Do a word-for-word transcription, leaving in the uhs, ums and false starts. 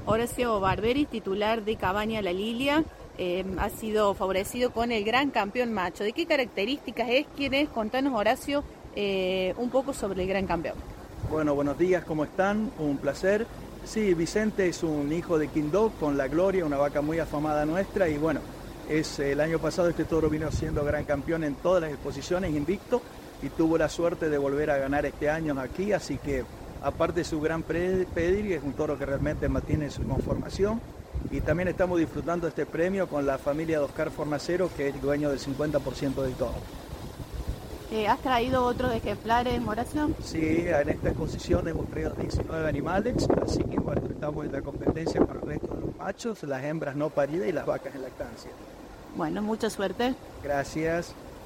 Horacio Barberi, titular de Cabaña La Lilia, eh, ha sido favorecido con el gran campeón macho. ¿De qué características es? ¿Quién es? Contanos, Horacio, eh, un poco sobre el gran campeón. Bueno, buenos días, ¿cómo están? Un placer. Sí, Vicente es un hijo de Quindó con La Gloria, una vaca muy afamada nuestra, y bueno, es el año pasado este toro vino siendo gran campeón en todas las exposiciones, invicto, y tuvo la suerte de volver a ganar este año aquí, así que aparte de su gran pedigree, es un toro que realmente mantiene su conformación, y también estamos disfrutando este premio con la familia de Oscar Fornacero, que es dueño del cincuenta por ciento del toro. Eh, ¿Has traído otros ejemplares, Horacio? Sí, en esta exposición hemos traído diecinueve animales, así que bueno, estamos en la competencia con el resto de los machos, las hembras no paridas y las vacas en lactancia. Bueno, mucha suerte. Gracias.